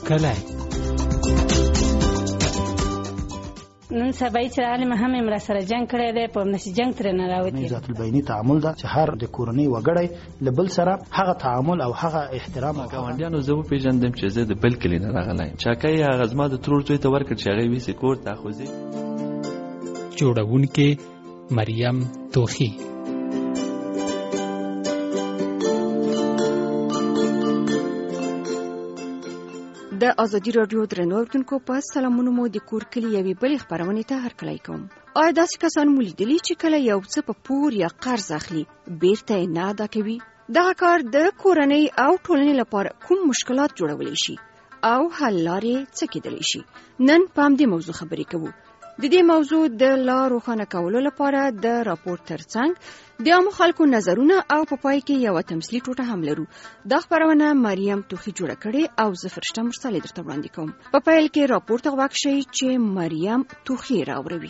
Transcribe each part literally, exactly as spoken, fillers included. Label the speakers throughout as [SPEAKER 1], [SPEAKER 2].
[SPEAKER 1] کلی
[SPEAKER 2] نن سبا چې عالم هم امر سره جنگ کړی دی په نشي جنگ تر نه راوتی
[SPEAKER 3] ذات البینی تعامل دا چې هر د کورنۍ وګړی لبل سره هغه تعامل او هغه احترام او
[SPEAKER 4] ګاونډیانو زه پیژندم چې زه د بل کلی نه راغلی چاکای هغه زما د ترور ځای ته ورکړ چې هغه ویسې کور ته خوځي
[SPEAKER 1] جوړونکې مریم توخی.
[SPEAKER 5] د ازادي راډیو درنو اوریدونکو په سلامونو مو د کور کلی یوې بلې خبرونې ته هرکلی کوم. آیا داسې کسان مو لیدلي چې کله یو څه په پور یا قرض اخلي بیرته یې نه ادا کوي؟ دغه کار د کورنۍ او ټولنې لپاره کوم مشکلات جوړولی شي او حل لارې څه کیدلی شي؟ نن په همدې موضوع خبرې کوو. د دې موضوع د لا روښانه کولو لپاره د راپور ترڅنګ د عامو خلکو نظرونه او په پای کې یو تمثیلي ټوټه هم لرو. دا خبرونه مریم توخی جوړه کړې او زه فرشته مرسل درته وړاندې کوم. په پیل کې راپور ته غوږ شئ چې مریم توخی راوړي.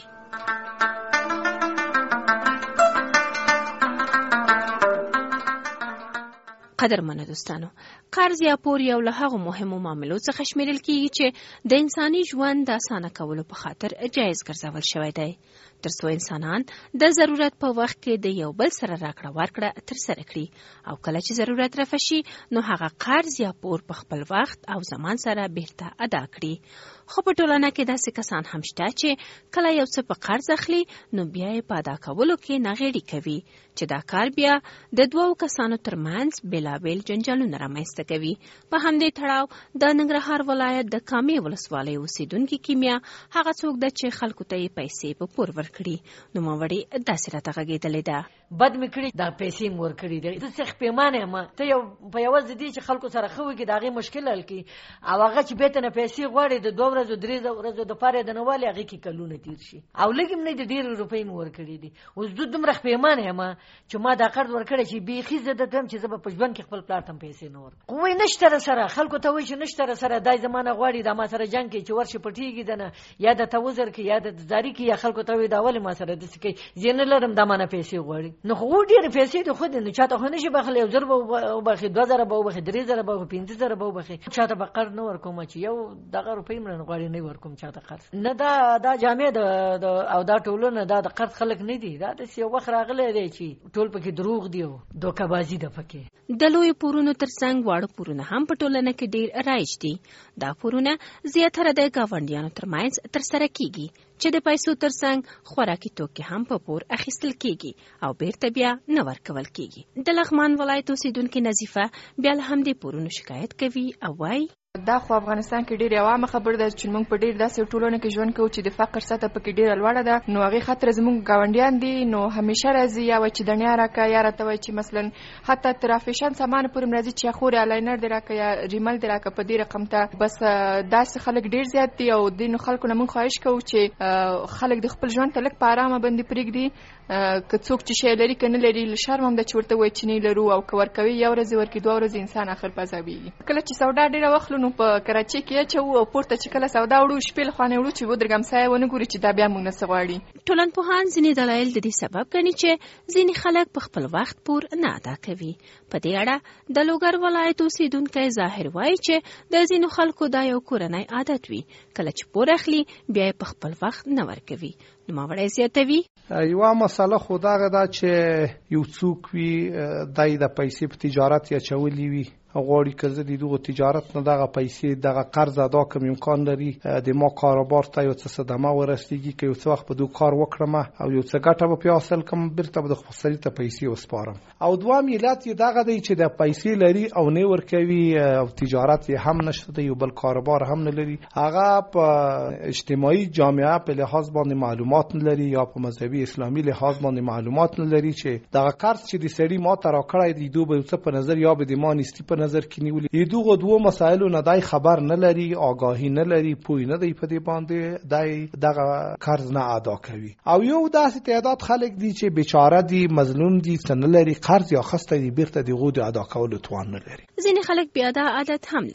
[SPEAKER 6] قدرمنو دوستانو، قرض یا پور یو له هغو مهمو معاملو څخه شمیرل کیږي چې د انساني ژوند د اسانه کولو په خاطر جایز ګرځول شوی دی، ترڅو انسانان د ضرورت په وخت کې د یو بل سره راکړه ورکړه ترسره کړي او کله چې ضرورت رافع شي نو هغه قرض یا پور په خپل وخت او زمان سره بیرته ادا کړي. خو په ټولنه کې داسې کسان هم شته چې کله یو څه په قرض اخلي نو بیا یې په ادا کولو کې ناغېړي کوي چې دا کار بیا د دوو کسانو ترمنځ بېلابېل جنجالونه رامنځته کوي. په همدې تړاو د ننګرهار ولایت د کامې ولسوالۍ اوسېدونکې کیمیا هغه څوک ده چې خلکو ته یې پیسې په پور ورکړي. نوموړې داسې راته غږېدلې ده:
[SPEAKER 7] بد مې کړي، دا پیسې مې ورکړي دي. زه څه پیمانه یم، ته یو په یوازې دي چې خلکو سره ښه وکړي د هغې مشکل حل کړي او هغه چې بېرته نه پیسې غواړي د دوه ورځو درې ورځو دپاره د نه والي هغې کې کلونه تېر شي او لږ هم نه د ډېرې روپۍ مې ورکړي دي. اوس زه دومره پیمانه یم چې ما دا قرض ورکړی چې بیخي زه درته یم چې زه به په ژوند کې خپل پلار ته هم پیسې نه ورکړم. خو وایي نشته راسره، خلکو ته وایي چې نشته راسره، دا زما نه غواړي دا ما سره جنګ کوي چې ورشي پټېږي د نه یا درته وزر کوي یا درته زاري کوي یا خلکو ته وایي دا ولې ما سره داسې کوي، زه نه لرم دا ما نه پیسې غواړي. نو خو ډېرې پیسې دي خو دې نو چاته خو نشي بخلی، یو زر به وبخي، دوه زره به وبخي، درې زره به وبخي، پنځه زره به وبخي. چاته به قرض نه ورکوم چې یو دغه روپۍ مړه غواړي نه ورکوم چاته قرض نه. دا دا جامع د او دا ټولونه دا د قرض خلک نه دي، دا د یو وخت راغلی دی چې ټول پکې دروغ دی او دوکه‌بازي ده پکې.
[SPEAKER 6] د لوی پورونو ترڅنګ واړه پورونه هم په ټولنه کې ډېر رایج دي. دا پورونه زیاتره د ګاونډیانو ترمنځ ترسره کیږي چې د پیسو ترڅنګ خوراکي توکي هم په پور اخیستل کیږي او بیرته بیا نه ورکول کیږي. د لغمان ولایت اوسیدونکې نظیفه بیا له همدې پورونو شکایت کوي او وایي:
[SPEAKER 8] دا خو افغانستان کې ډېر عامه خبره ده چې موږ په ډېر داسې ټولنه کې ژوند کوو چې د فقر سطح پکې ډېره لوړه ده. نو هغې خاطر زموږ ګاونډیان دي نو همیشه راځي یا وایي چې دنیا راکړه یا راته وایي چې مثلا حتی تر افیشن سامان پورې هم راځي چې یا خورې الاینر دې راکړه یا ریمل دې راکړه په دې رقم ته. بس داسې خلک ډېر زیات دي او دې نو خلکو نه موږ خواهش کوو چې خلک د خپل ژوند ته لږ په ارامه باندې پرېږدي. که څوک چې شی لري که نه لري له شرم هم ده چې ورته وایي چې نه لرو او که ورکوي یو ورځ ورکړي دوه ورځې انسان آخر په عذابېږي. کله چې سودا ډېره واخلو نو په کراچۍ کې اچوو او پورته چې کله سودا وړو شپې له خوا نه وړو چې ودرېږم سایه ونه ګوري چې دا بیا موږ نه څه غواړي.
[SPEAKER 6] ټولنپوهان ځینې دلایل د دې سبب ګڼي چې ځینې خلک په خپل وخت پور نه ادا کوي. په دې اړه د لوګر ولایت اوسېدونکی ظاهر وایي چې د ځینو خلکو دا یو کورنی عادت وي، کله چې پور اخلي بیا یې په خپل وخت نه ورکوي. نوموړی زیاتوي:
[SPEAKER 9] یوه مسله خو دغه ده چې یو څوک وي دی د پیسې په تجارت یا چولي وي غواړي که زه د دغه تجارت نه دغه پیسې دغه قرض ادا کوم امکان لري د ما کاروبار ته یو څه صدمه ورسېږي که یو څه وخت په دغه کار وکړم او یو څه ګټه به پرې حاصل کړم بیرته به د خپل سړي ته پیسې وسپارم. او دویم علت یې دغه دی چې د پیسې لري او نه ورکوي او تجارت یې هم نشته دی، یو بل کاروبار هم نه لري، هغه په اجتماعي جامعه په لحاظ باندې معلومات نه لري یا په مذهبي اسلامي لحاظ باندې معلومات نه لري چې دغه قرض چې د سړي ما ته راکړی دی دوی به یو څه په نظر یا به د ما نیستي په نظر کې نیولي. دغه دوه مسایلو نه دای خبر نه لري، آگاهی نه لري، پوی نه دی په دې باندې دای دغه قرض نه ادا کوي. او یو داسې تعداد خلک دي چې بیچاره دي، مظلوم دي، څه نه لري، قرض یا خسته دي، بیرته دغه د ادا کولو توان نه لري.
[SPEAKER 6] ځینې خلک بیا دا عادت هم لري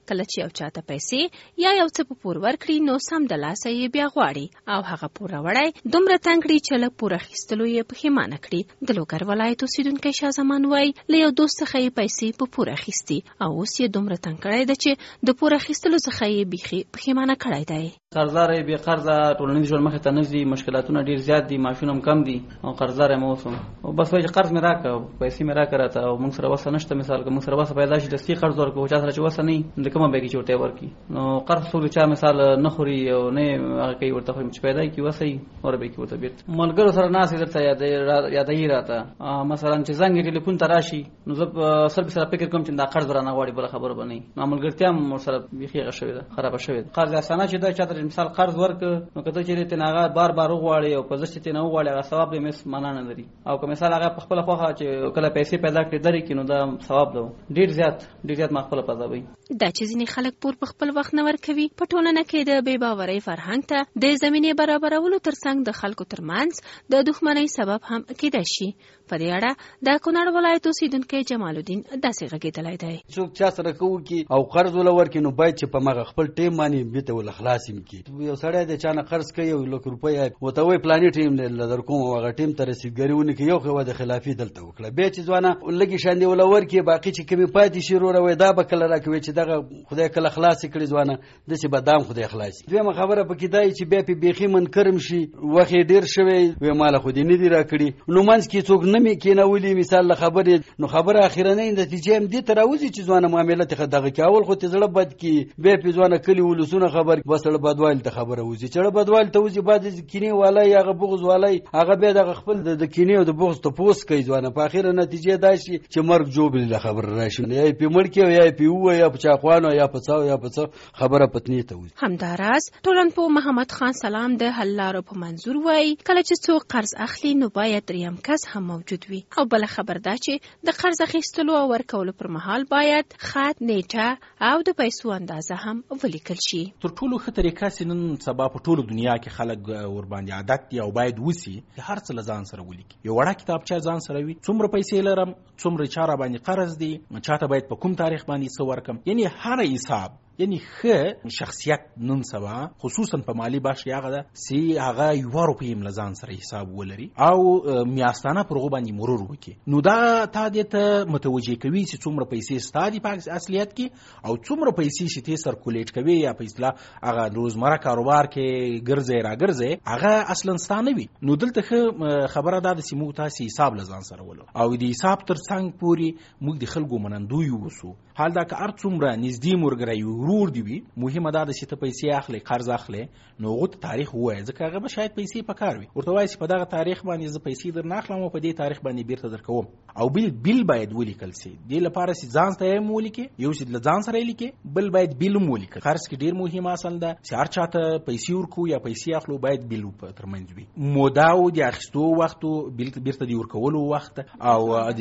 [SPEAKER 6] کله چې یو چاته پیسې یا یو څه په پور ورکړي نو سم د لاسه یې بیا غواړي او هغه پور راوړی دومره تنګ کړي چې له پور اخیستلو یې پښیمانه کړي. د لوګر ولایت اوسیدونکی شاه زمان وایي له یو دوست څخه یې پیسې په پور اخیستي او اوس یې دومره تنګ کړی ده چې د پور اخیستلو څخه یې بیخي پښیمانه کړی دی.
[SPEAKER 10] قرضدار یې بې قرضه ټولنیز ژوند مخې ته نه ځي، مشکلاتونه ډېر زیات دي، معاشونه هم کم دي او قرضدار یم اوس او بس وایي چې قرض مې راکړه، پیسې مې راکړه راته او موږ سره وسه نشته. مثال که موږ سره وسه پیدا شي دستي قرض ورکړو، چا سره چې وسه نه وي د کومه بیګې چې ورته ورکړي نو قرض څوک چا مثال نه خوري او نه هغه کوي ورته خوري چې پیدا کړي وسه یي ور بیګې ورته بیرته ملګرو سره ناست درته یادوي راته مثلا چې زنګ ټلیفون ته راشي نو زه سر سره فکر کوم چې دا قرض رانه غواړي بله خبره به نه وي. نو ملګرتیا هم ورسره بیخي هغه شوې ده، خرابه شوې ده. قرض اسانه چې دا چا ته مثال قرض ورکړه نو که ته چېرې ترې هغه بار بار وغواړي او په ضد چې ترې نه وغواړي هغه ثواب دی مس معنا نه لري. او که مثال هغه په خپله خوښه چې کله پیسې پیدا کړي درې کړي نو دا ثواب ده ډېر زیات ډېر زیات ما خپله پذابوي.
[SPEAKER 6] دا چې ځینې خلک پور په خپل وخت نه ورکوي په ټولنه کې د بې باورۍ فرهنګ ته د زمینې برابرولو ترڅنګ د خلکو ترمنځ د دښمنۍ سبب هم کېدای شي. په دې اړه د کونړ ولایت اوسیدونکی جمال الدین داسې غږېدلی دی.
[SPEAKER 11] څوک چا سره کوو کې او قرض ولا ورکړي نو باید چې په مغه خپل ټیم باندې بیته ول خلاص هم کې. یو سړی د چا نه قرض کوي یو لک روپۍ وته وای پلاني ټیم در کوم هغه ټیم ته رسیدګري ونه کې یو خو د خلافي دلته وکړه بیا چې ځوانه لګي شاندې ولا ورکړي باقي چې کمی پاتې شي وروره وای دا به کله راکوي چې دغه خدای کله خلاص کړي ځوانه د چې بادام خدای خلاص. دویمه خبره پکې دی چې بیا په بیخي منکرم شي وخت ډیر شوی وای مال خو دې نه دی راکړي نو منځ کې څوک نه می کېنولي مثال له خبرې نو خبره اخیرنۍ نتیجه هم دې ته راوځي چې ځوانه معاملات ښه دغه کې اول خو ته زړه بد کې بیا په ځوانه کلي ولسونه خبر بس زړه بدوال ته خبره وځي چې زړه بدوال ته وځي بعد کینې والای هغه بغض والای هغه بیا دغه خپل د کینې او د بغض ته پوس کوي ځوانه په اخیره نتیجه دا شي چې مرګ جوړ له خبر راشي یا په مړ کې یا په و یا په چاخوانو یا په څاو یا په څه خبره پتنی ته وځي.
[SPEAKER 6] همداراز ټولنپوه محمد خان سلام د حل لارو په منظور وایي کله چې څوک قرض اخلي نو باید دریم کس هم موجود وي او بل خبر دا چې د قرض اخیستلو او ورکولو پر مهال باید خط نیټه او د پیسو اندازه هم ولیکل شي.
[SPEAKER 12] تر ټولو ښه طریقه چې نن سبا په ټولو دنیا کې خلک ورباندې عادت دی او باید وسی هر څه له ځان سره ولیکي. یو وړه کتابچه ځان سره وي څومره پیسې لرم څومره چاره باندې قرض دی چاته باید په کوم تاریخ باندې څه ورکم یعنی هر حساب یعنی ښه شخصیت نن سبا خصوصا په مالی بخش هغه ده چې هغه یو روپۍ هم له ځان سره حساب ولري او میاشتانه پر هغو باندې مرور وکړي نو دا تا دې ته متوجه کوي چې څومره پیسې ستا دي په اصلیت کې او څومره پیسې چې ته سرکولیټ کوي یا په اصطلاح هغه روزمره کاروبار کې ګرځې راګرځې هغه اصلا ستا نه وي. نو دلته ښه خبره دا ده چې موږ تاسې حساب له ځان سره ولرو او د حساب تر څنګ پورې موږ د خلکو منندوی اوسو. حال دا که هر څومره نږدې ملګری ورور دی وي مهمه دا ده چې ته پیسې اخلې قرض اخلې نو هغو ته تاریخ ووایه ځکه هغه به شاید پیسې په کار وي ورته وایي چې په دغه تاریخ باندې زه پیسې در نه اخلم او په دې تاریخ باندې بیرته در کوم او بل بیل باید ولیکل سي. دې لپاره چې ځان ته یې ولیکې یو چې له ځان سره یې لیکې بل باید بیل هم ولیکل. قرض کې ډېر مهم اصل ده چې هر چا ته پیسې ورکو یا پیسې اخلو باید بیل په ترمنځ وي موده او د اخیستو وخت بیرته د ورکولو وخت او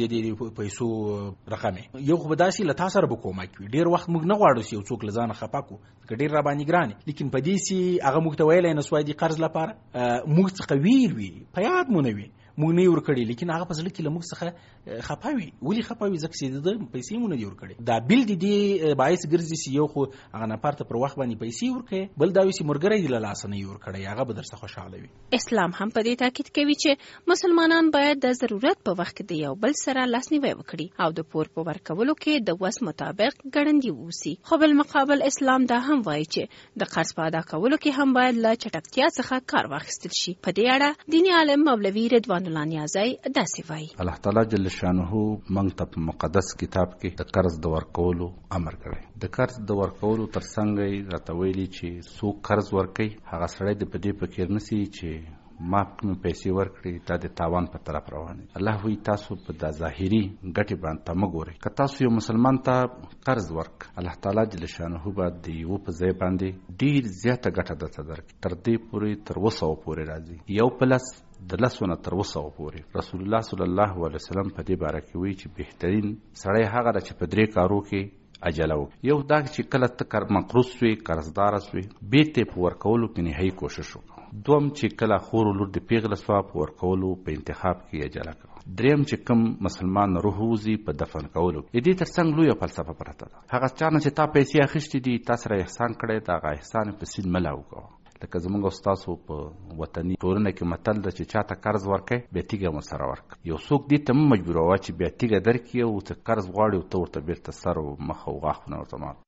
[SPEAKER 12] د پیسو رقم یو خو به داسې له تا سره به کومک وي. ډېر وخت موږ نه غواړو چې یو څوک له ځانه خفه کړو ځکه ډېر را باندې ګران لیکن په دې چې هغه موږ ته ویلی نه سوای د قرض لپاره موږ څخه ویر وي په یاد مو نه وي موږ نه یې ورکړي لیکن هغه په زړه کې له موږ څخه خفه وي. ولې خفه وي ځکه چې د پیسې مو نه دي ورکړي. دا بیل د دې باعث ګرځي چې یو خو هغه نفر ته پر وخت باندې پیسې ورکړي بل دا وي چې ملګری دې له لاسه نه یې ورکړی هغه به درڅخه خوشحاله وي.
[SPEAKER 6] اسلام هم په دې تاکید کوي چې مسلمانان باید د ضرورت په وخت کې د یو بل سره لاسنیوی وکړي او د پور په ورکولو کې د وس مطابق ګړندي ووسي. خو بالمقابل اسلام دا هم وایي چې د قرض په ادا کولو کې هم باید له چټکتیا څخه کار واخیستل شي. په دې اړه دیني عالم مولوي رضوان الله نیازی داسې وایي
[SPEAKER 13] الله تعالی جل شانه موږ ته په مقدس کتاب کې د قرض د ورکولو امر کړی. د قرض د ورکولو ترڅنګ یې راته ویلي چې څوک قرض ورکوي هغه سړی د په دې فکر نه سي چې ما کوم پیسې ورکړي دا د تاوان په طرف روان دي. الله وی تاسو په د ظاهري ګټې باندې تمګوري که تاسو یو مسلمان ته قرض ورک الله تعالی جل شانه باندې یو په ځای باندې ډیر زیاته ګټه درته درکړي تر دې پورې تر وسو پورې راځي یو پلس د لسونه تر وسو پورې. رسول الله صلی الله علیه وسلم په دې باره کې وی چې بهترین سړی هغه چې په درې کارو کې اجلو یو دا چې کله ته کار مقروض وي قرضدار وي بیت په ورکولو کې نهایي کوشش وکړه دوم چې کله خور لور د پیغله سوا په ورکولو په انتخاب کې یې جلا کړه. دریم چې کوم مسلمان روح وځي په دفن کولو. دې ترڅنګ لویه فلسفه پرته ده. هغه چا نه چې تا پیسې اخیستې دي تا سره احسان کړی د هغه احسان په سین مه لاوکوه. لکه زمونږ استاسو په وطني ټولنه کې متل ده چې چاته قرض ورکړي بیا تیږه هم ورسره ورکړه. یو څوک دې ته مه مجبوروه چې بیا تیږه درکړي او ته قرض غواړي او ته ورته بیرته سر او مخ او غاښونه ورته مات.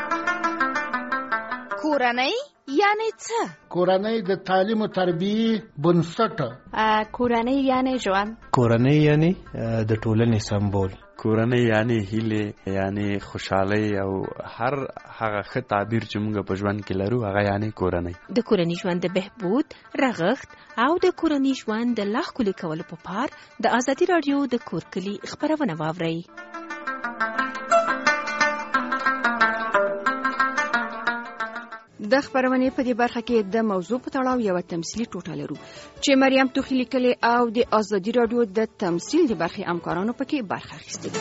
[SPEAKER 5] کورنۍ یعنی څه؟
[SPEAKER 14] کورنۍ د تعلیم او تربیې بنسټ.
[SPEAKER 5] کورنۍ یعنی ژوند.
[SPEAKER 15] کورنۍ یعنی د ټولنې سمبول.
[SPEAKER 4] کورنۍ یعنی هیله یعنی خوشحالي او هر هغه ښه تعبیر چې موږ په ژوند کې لرو هغه یعنی کورنۍ.
[SPEAKER 6] د کورنۍ ژوند د بهبود، رغښت او د کورنۍ ژوند د لا ښکلي کولو په پار د ازادي راډیو د کور کلي خپرونه واورئ.
[SPEAKER 5] د خبرونې په دې برخه کې د موضوع په تړاو یو تمثيلي ټوټه لرو چې مریم توخی لیکلې او د ازادي راډیو د تمثيل د برخې همکارانو پکې برخه اخیستې.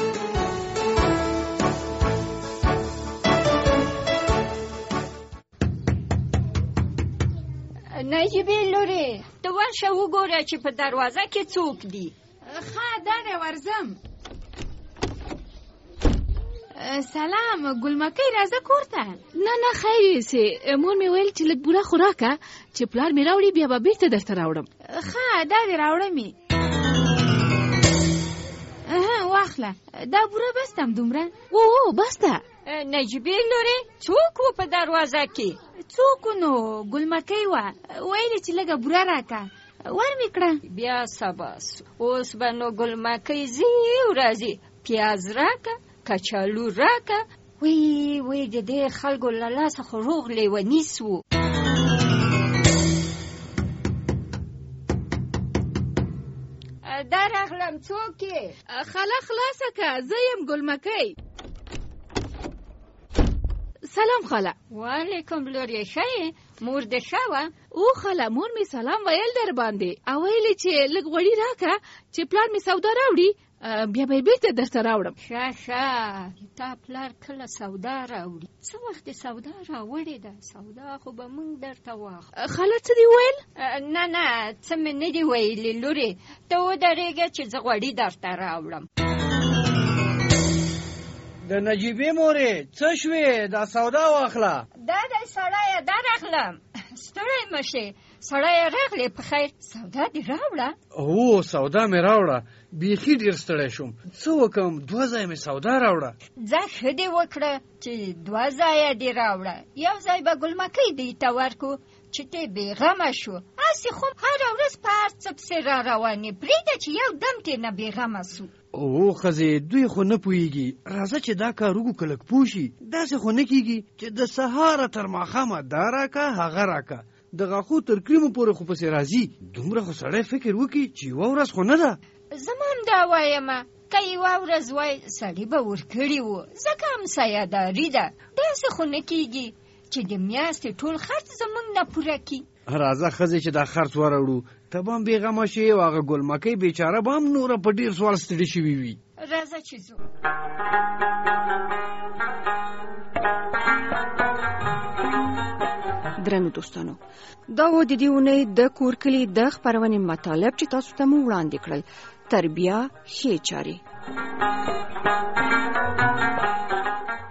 [SPEAKER 16] نجیبې لورې ته ورشه وګوره چې په دروازه کې څوک دي.
[SPEAKER 17] ښه دا ورځم. سلام ګلمکۍ راځه کور ته.
[SPEAKER 18] نه نه خیر سي مور مې ویل چې لږ بوره خوراکه چې پلار مې راوړي بیا به بیرته درته راوړم.
[SPEAKER 17] ښه دا دې راوړمې. واخله دا بوره بس تم دومره.
[SPEAKER 18] او او بس ده.
[SPEAKER 16] نجیبې لورې څوک و په دروازه کې؟
[SPEAKER 17] څوک نو ګلمکۍ وه ویلې چې لږه بوره راکه ور مې کړه.
[SPEAKER 16] بیا سباس اوس به نو ګلمکۍ ځي ورځي پیاز راکه کچالو راکه. وی وی د دې خلکو له لاسه خو روغ لیوني سو. درغلم څوک یې؟
[SPEAKER 18] خاله خلاصه که زه یم ګلمکۍ. سلام خاله.
[SPEAKER 16] وعلیکم لورې ښه یې؟ مور دې ښه وه؟
[SPEAKER 18] او خاله مور مې سلام ویل در باندې او ویلې چې لږ غوړي راکه چې پلار مې سودا راوړي بیا به یې بیرته درته راوړم.
[SPEAKER 16] ښه ښه تا پلار کله سودا راوړي؟ څه وخت سودا راوړې ده؟ سودا خو به موږ درته واخلو.
[SPEAKER 18] خاله څه دې ویل؟
[SPEAKER 16] نه نه څه مې نه دي ویلي لورې ته ودرېږه چې زه غوړي درته راوړم.
[SPEAKER 19] د نجیبې مورې څه شوې دا سودا واخله.
[SPEAKER 16] دا دی سړیه درغلم ستړی مه شې سړیه راغلې په خیر سودا دې راوړه؟
[SPEAKER 19] هو سودا مې راوړه بیخي ډېر ستړی شوم څه وکړم دوه ځایه مې سودا راوړه.
[SPEAKER 16] ځه ښه دې وکړه چې دوه ځایه دې راوړه یو ځای به ګلمکۍ دې ته ورکو چې ته بېغمه شو. هسې خو هره ورځ په هر څه پسې را روانې پرېږده چې یو دم ترې نه بېغمه سو.
[SPEAKER 19] او ښځې دوی خو نه پوهېږي راځه چې دا کار وکړو که لږ پوه شي. داسې خو نه کېږي چې د سهاره تر ماښامه دا راکه هغه راکه د غاښو تر کریمو پورې خو پسې راځي. دومره خو سړی فکر وکړي چې یوه ورځ خو نه ده.
[SPEAKER 16] زما هم دا وایمه که یوه ورځ وای سړي به ورکړي وو ځکه همسایهداري ده. داسې خو نه کېږي چې د میاشتې ټول خرڅ زموږ نه پوره کړي.
[SPEAKER 19] راځه ښځې چې دا خرڅ وراوړو ته به هم بېغمه شې او هغه ګلمکۍ بیچاره به هم نوره په ډېر سوال ستړي شوي وي.
[SPEAKER 16] راځه چې ځو.
[SPEAKER 5] درنو دوستانو دا و د دې اونۍ د کور کلي د خپرونې مطالب چې تاسو ته مو وړاندې کړل. تربیه ښې چارې.